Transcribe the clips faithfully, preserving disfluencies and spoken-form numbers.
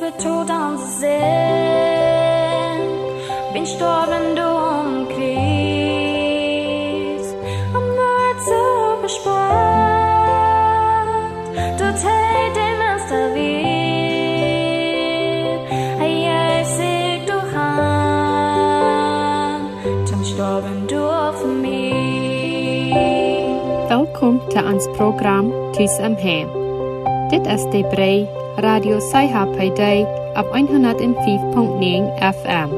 mit Tod anzusehen. Bin gestorben, du umkreist. Am Wort so gespannt. Du tät den Meister wieder. Hey, ich sieg du han. Zum gestorben, du für mich. Welkom til ons program Tus om Hem. Dit is de brei Radio Saiha bij dig op honderd vijf komma negen F M.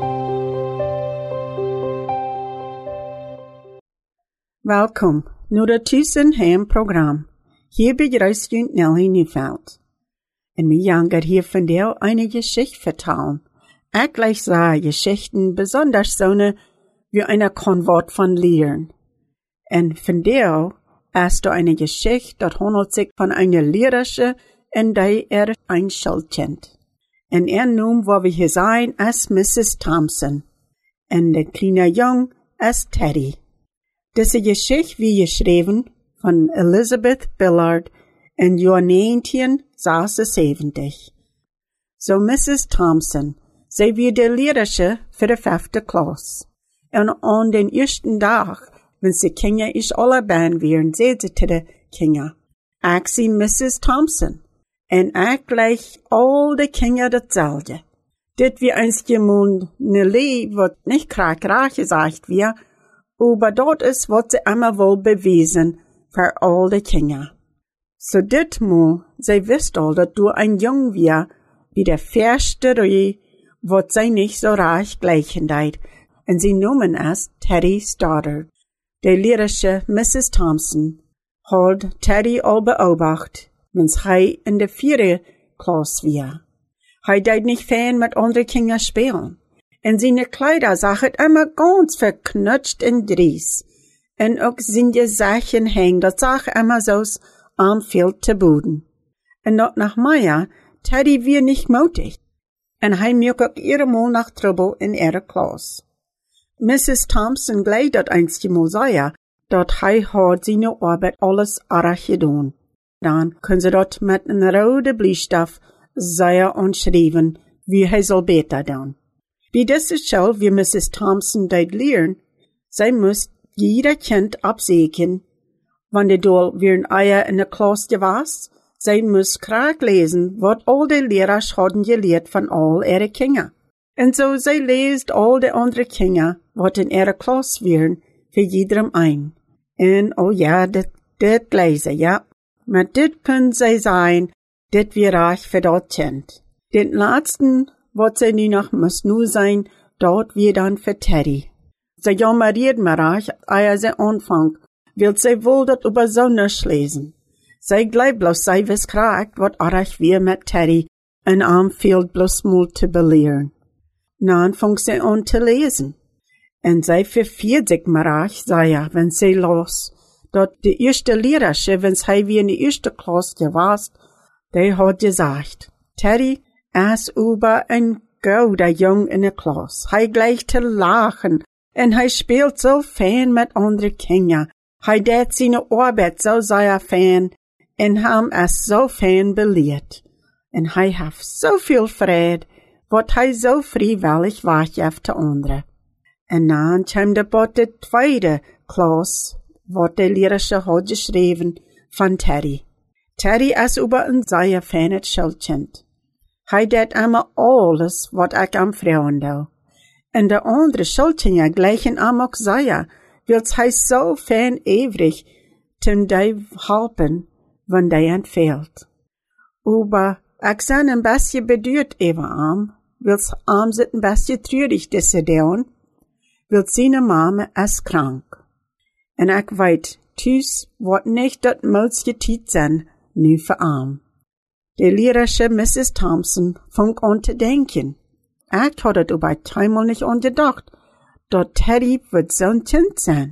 Welkom naar het Tus om Hem program. Hier begrüßt u Nelly Neufeld. En mij janger hier van deel eine Geschichte vertellen. Ik gleich sah Geschichten besonders sonne wie einer Konvort von Lehren. En von der ist da eine Geschichte, dat handelt sich von einer Lehrerin, in der er ein Schild kennt. En er nun, wo wir hier sein, ist Missus Thompson. En der kleine Jung ist Teddy. Diese Geschichte wie geschrieben von Elizabeth Billard in Jahr neunzehnhundertsechsundsiebzig. So Missus Thompson, sie wird die Lehrerin für die fünfte Klasse. Und an den ersten Tag, wenn sie Kinder ist alle Band wären, seht sie zu den Kinder. Ich sie Missus Thompson. Und ich gleich all die Kinder dasselbe. Dit wie einzige Mund ne Lee, wat nicht krackreich gesagt wir, aber dort ist, wat sie immer wohl bewiesen für all die Kinder. So dit mu, sie wisst all, dat du ein Jung wir, wie der erste Reh, wat sie nicht so reich gleichen deit, und sie nomen es Teddy Stoddard. Die Lehrerin Missus Thompson hat Teddy all beobachtet, wenn's hei in der vierte Klasse war. Hei deit nicht fern mit anderen Kindern spielen. Und seine Kleider sahen immer ganz verknutscht und dries. Und auch seine Sachen hängen, das sah immer so am Feld zu Boden. Und dort nach Meier, Teddy wir nicht mutig. Und hei mögt auch ihre Mal nach Trouble in ihrer Klasse. Missus Thompson gleich dat einzige Mal sei, dat hei hat seine Arbeit alles arach gedaan. Dann können sie dort mit einem roten Bleistift sehr anschreiben, wie hei soll besser tun. Wie das ist schon, wie Missus Thompson deit lehren, sie muss jeder Kind absägen, wenn die Doll wie ein Eier in der Klasse was, sie muss krag lesen, wat all die Lehrer haben gelehrt von all ihre Kinder. Und so sie lest all die anderen Kinder, wat in ihrer Klasse wären, für jedem ein. Und oh ja, dit, dit lese, ja. Mit dit können sie sein, dit wir reich für dort Kind. Den letzten, wat sie nu noch muss nur sein, dort wir dann für Teddy. Sie jammeriert mir reich, ehe sie anfangen, will sie wohl dat über Sonnisch lesen. Sie gleich bloß, sie wiss kragt, wat arach wir mit Teddy, und am fehlt bloß Mut zu belehren. Dann fängt sie an zu lesen. Und sie verfiert sich marach, sei ja, wenn sie los. Dort die erste Lehrerin, wenn sie wie in die erste Klasse gewasst, die hat gesagt, Teddy, er ist über ein guter Jung in der Klasse. Hei gleich zu lachen, und hei spielt so fein mit anderen Kindern. Hei dat seine Arbeit so sehr fein, und ham es so fein belehrt. Und hei hat so viel Freude, wat hij zo vrijwillig weggeeft te anderen. En dan kwam de bot de tweede klas, wat de leraar had geschreven van Teddy. Teddy is über een zeer fijne Schildkind. Hij deed immer alles, wat ik am vrouwen doe. En de andere Schildkinder gleichen am ook zeer, wils hij zo fijn ewig ten die helpen, wenn die entfehlt. Aber ik zijn een beetje beduurd even am, wils am zit een beetje treurig deze dagen, wils zijn mama is krank. En ik weet, thuis wordt niet dat moedste tijd zijn, nu voor am. De leraar Missus Thompson fing an te denken. Ik had het über tweemaal niet aan gedacht, dat Teddy wird zo'n kind zijn.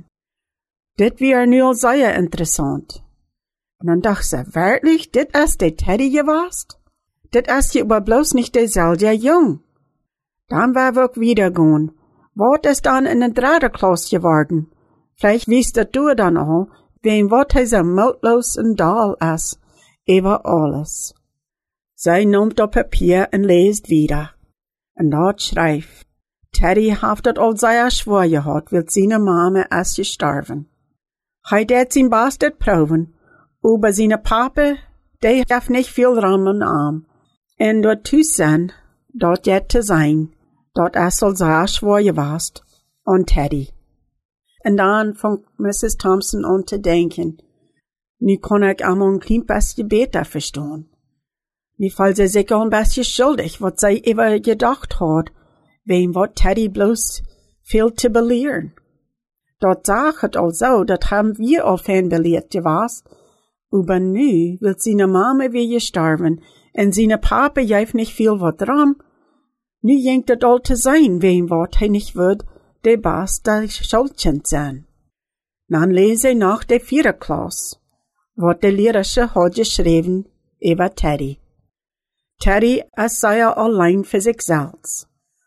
Dit wäre nu al zeer interessant. En dan dacht ze, werkelijk, dit is de Teddy gewast? Dit is je aber bloß nicht derselbe Jung. Dann war wir auch wieder gehen. Wat ist dann in der dritte Klasse geworden? Vielleicht wisst du dann auch, wem wat hij so mutlos und dahl ist, über alles. Zij nimmt op Papier en leest wieder. En dort schrijft, Teddy heeft het al zeer schwer gehad, wil zijn mama is gestorven. Hij deed zijn best het proeven, aber zijn papa, die heeft niet veel rammen aan. En dort tussen, dort jet te zijn, dort is al zeer schwer geweest, aan Teddy. En dan fängt Missus Thompson an te denken, nu kon ik allemaal een klein beetje beter verstaan. Nu voelt ze zich een beetje schuldig, wat zij even gedacht had, wem wat Teddy bloß veel te belehren. Dat zag het al zo, dat hebben wir al fijn beleerd geweest, aber nu wil zijn mama weer gestorven, en zijn papa heeft niet veel wat ram. Nu jenkt het al te zijn, wem wat hij niet wordt, de baas der Schulkind zijn. Dan lees ik nog de vierde klas, wat de leraresche had geschreven over Teddy. Teddy is zeer alleen voor zichzelf.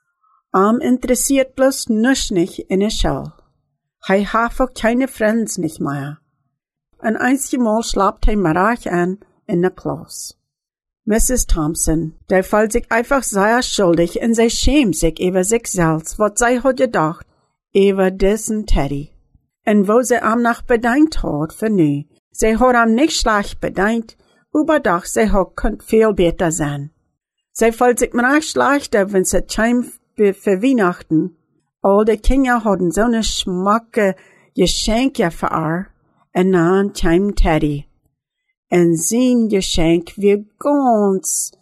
Am interessiert bloß nichts nicht in der Schule. Hij heeft ook keine Friends nicht mehr. Ein einziges Mal schlapt hij Marach an in der Klas. Missus Thompson, der fühlt sich einfach sehr schuldig und sie schämt sich über sich selbst, was sie hat gedacht, über diesen Teddy. Und wo sie am nach bedankt hat für nu, sie hat am nicht schlecht bedankt, aber doch sie hat könnt viel besser sein. Sie fühlt sich mir schlechter, wenn sie heim für Weihnachten. All die Kinder hatten so eine schmacke Geschenke für ihr, und dann kam Teddy. Und sein Geschenk wie ganz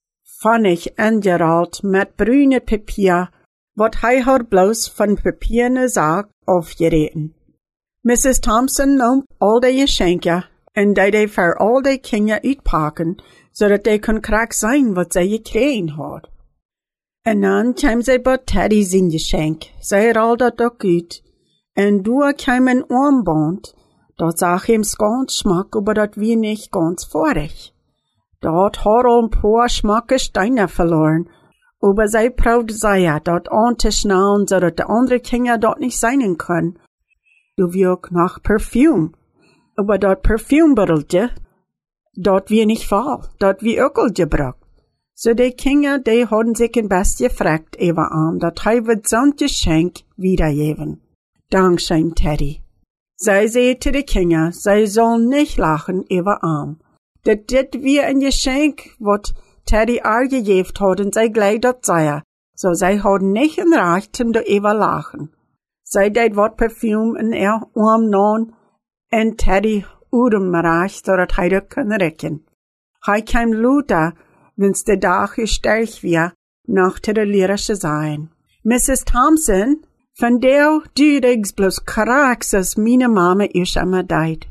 funnig angerollt mit brünem Papier, wat hij hat bloß von Papierne Sack aufgereten. Missus Thompson nahm all die Geschenke und die die für all die Kinder uitpacken, so dat die kon krank sein, wat sie gekriegen hat. Und dann kam sie bei Teddy sein Geschenk. Sie rollt dat auch gut. Und du kam ein Armband. Dat sag ihm ganz schmack, aber dat wie nicht ganz vorig. Dort hat er ein paar schmacke Steine verloren, aber sie probt sehr, dort anzuschnallen, so dat die andere Kinder dort nicht sein können. Du wirst nach Parfüm, aber dort Parfümbüttelchen, dort wie nicht voll, dort wie Ökel gebracht. So die Kinder, die haben sich ein bisschen gefragt über ihn, dat hij wird so ein Geschenk wiedergeben. Dankeschön, Teddy. Sie sagte die Kinder, sie sollen nicht lachen über ihn. Dat dit wie ein Geschenk, wat Teddy ihr gegeben hat, und sie gleich dat sei. So sie haben nicht ein Recht zum darüber lachen. Sie deit wat Parfüm in ihr Arm nahm, und Teddy urem Recht, so dat hij dat können recken. Hij kam Luther, wenn's der Tag gestärkt wir, nach der lyrische sein. Missus Thompson, von der du regst bloß kraks, als meine Mama ist immer deit.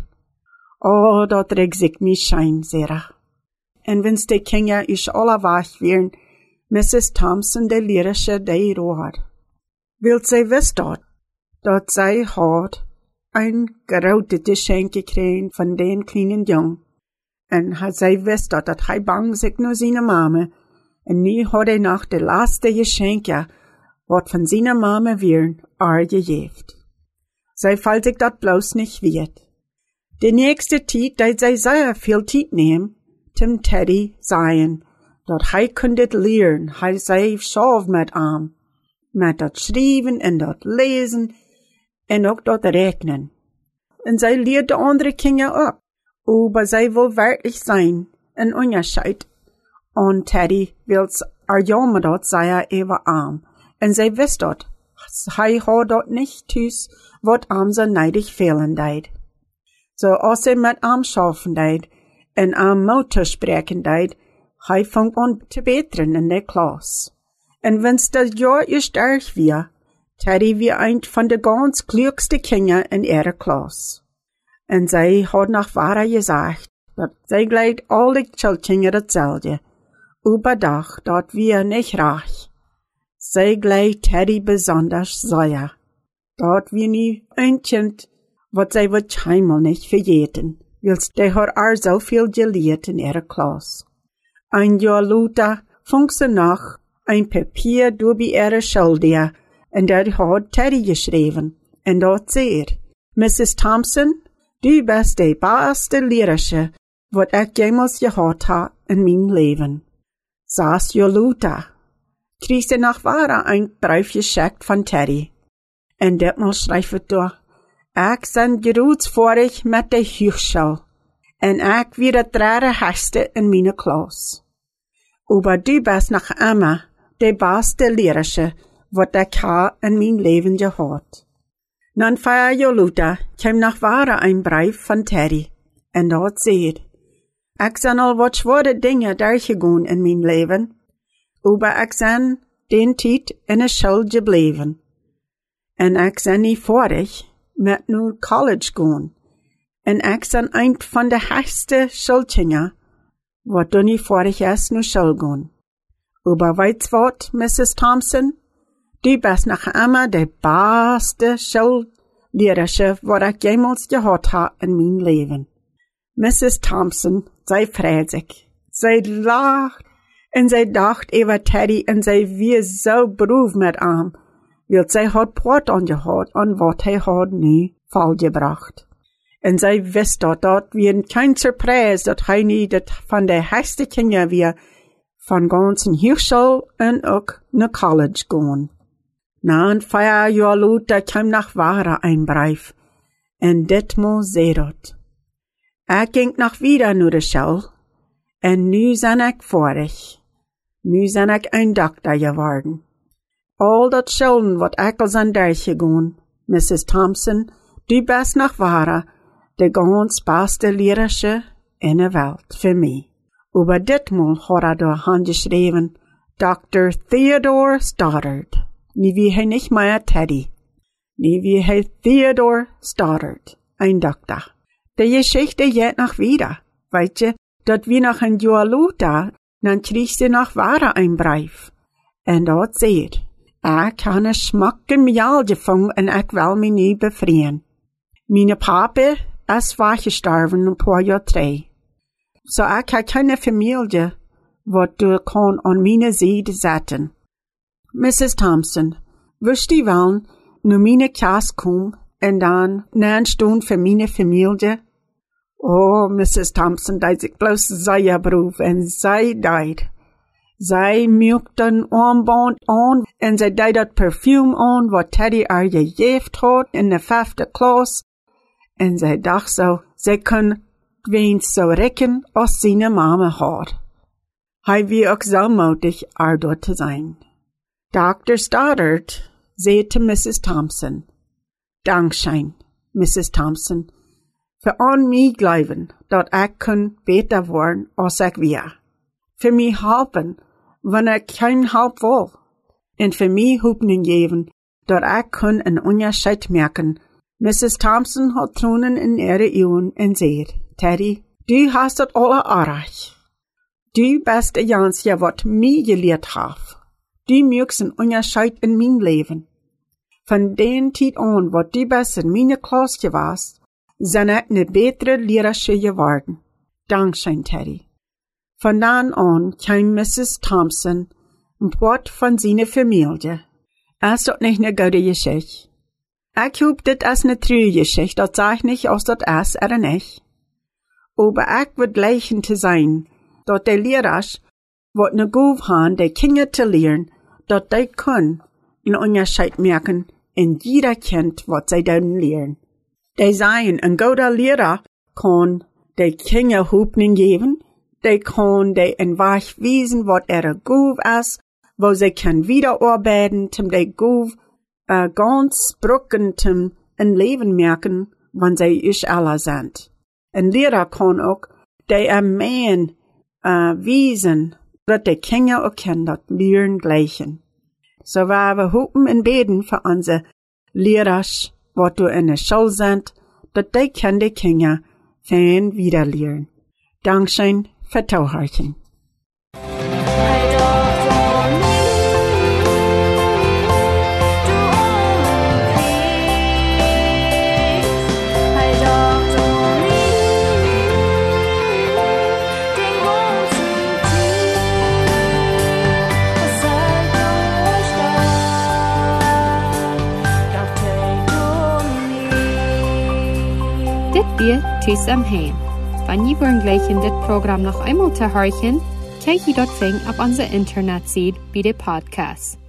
Oh, dort regst ich mich schein, sehr. Und wenn's die Kinder ist alle wach wären, Missus Thompson, der lyrische, der rohat. Will sie wiss dort, dort sie hat ein gerautet Geschenk gekriegt von den kleinen Jungen. Und hat sie wisst, dat hij bang sich nur seine Mama. Und nu hat er noch de laatste Geschenke, wat von seiner Mama wären, er gegeben. Sie fällt sich dat bloß nicht wird. Die nächste Zeit, dat sie sehr viel Zeit nehmen, zum Teddy sein, dat hij kundet lernen, hij sei schauf mit ihm, mit dat schreiben und dat lesen, und auch dat rechnen. Und sie lehrt die andere Kinder auch. Aber sie will wirklich sein, ein Unterschied. Und Teddy will's er jammer dort sei über arm. Und sie wisst dort, hij hat dort nicht tüs, wat am so neidig fehlen deit. So als sie mit am schaffen deit, und am Motor sprechen deit, hij fängt an zu betern in der Klasse. Und wenn's das Jahr gestärkt wir, Teddy wie ein von der ganz klügsten Kinder in ihrer Klasse. Und sie hat nach Wahrer gesagt, dass sie gleich alle Schulkinder dasselbe, aber doch, dort wir nicht reich. Sie gleich Teddy besonders sehr. Dort wir nie ein Kind, was sie wahrscheinlich nicht verjäten, weil der hat er so viel gelehrt in ihrer Klasse. Ein Jahr Luther fing sie noch ein Papier durch ihre Schulter, und der hat Teddy geschrieben, und dort steht, Missus Thompson, du bist die beste Lehrerin, wat ich jemals gehört habe in meinem Leben. saß Joluta. Kreeg ze nog ware een brief geschickt van Teddy. En ditmaal schrijf het door, ik zijn geroedsvorig met de hogeschool. En ik weer het derde herste in mijn klas. Aber du bist nog immer de beste leraresche, wat ik ha in mijn leven gehad. Dan via Joluta kwam nog ware een brief van Teddy. En dat zei, ik zijn al wat zware dingen doorgegaan in mijn leven. Aber ik zijn den tijd in de school gebleven. En ik zijn niet vorig met nu college gaan. En ik zijn een van de hoogste schoolkinderen, wat du niet vorig is nu school gaan. Aber weet wat, missus Thompson? Du bist nog immer de beste schoolleraresche, wat ik jemals gehad ha in mijn leven. missus Thompson, zij freut zich. Zij lacht. En zij dacht over Teddy en zij was zo beroerd met hem, want zij had poort aangehad aan wat hij had nu volgebracht. En zij wist dat dat weer geen surprise dat hij niet dat van de hoogste kinderen weer van ganzen hogeschool en ook naar college gaan. Na een paar jaar later kwam nog ware een brief. En ditmaal zei dat. Ik ging nog weer naar de school. En nu zijn ik vorig. Nu zijn ik een dokter geworden. Al dat scholen wat ik al zijn doorgegaan, missus Thompson, du bist nog ware de ganz beste leraresche in de wereld voor mij. Over ditmaal had hij door hand geschreven, dokter Theodore Stoddard. Nu wie hij niet meer Teddy. Nu wie hij Theodore Stoddard, een dokter. De geschichte gaat nog weer, weet je, dat wie nog een jaar later, dan kreeg ze nog ware een brief. En dat zegt, ik heb een smakke miaal gevangen en ik wil me nu bevrijen. Mijn papa is weggestorven een paar jaar terug. Zo so ik heb geen familie wat du kan aan mijn zijde zetten. missus Thompson, wist u wel, nu mijn kast kom en dan na een stond voor mijn familie? Oh, missus Thompson, dat ik bloos zeer beroef en zij deed. Zij maakte een armband aan en zij deed dat perfume aan wat Teddy haar gegeven had in de vijfde klas. En zij dacht zo, zij kon weens zo rekken als zijn mama had. Hij was ook zo moedig haar door te zijn. dokter Stoddard zei te missus Thompson, Dankschein, missus Thompson, voor aan mij geloven dat ik kan beter worden als ik weer. Voor mij helpen wanneer ik geen hulp wil. En voor mij hulpen geven dat ik kan een onderscheid merken. missus Thompson had tranen in ihre ogen en zei, Teddy, du hast het alle erreicht. Du bist de janske wat mij geleerd heeft. Du maakst een onderscheid in mijn leven. Van den tijd aan wat du best in mijn klas geweest, zijn ik een betere leraresche geworden. Dankzij Teddy. Van dan aan kwam missus Thompson een poort van zijn familie. Is dat niet een goede geschichte? Ik hoop dit is een true geschichte, dat zeg ik niet als dat is er niet. Aber ik wil lijken te zijn, dat de leraars wat ne goef han de kinderen te leren, dat die kunnen een onderscheid merken in jeder kind wat zij dan leren. Die zijn een goede leraar kan de kinderen hulpen geven, die kan de een weg wijzen wat er goef is, wo zij kan wiederarbeiten, zum de goef uh, ganz brokken zum een leven merken, wanneer zij is alle zijn. Een leraar kan ook de een man uh, wijzen, dat de kinderen ook kan dat leren gleichen. Zo so waar we hopen en beten voor onze leraars, wat du in de school zijn, dat die kan de kinderen fijn wieder leren. Dankzij voor toehoren. Dit weer Tschüss am Heim. Wann ihr wollen gleich in dit Programm noch einmal zu horchen, Kijk je dort fing op onze internetsite bij de podcast.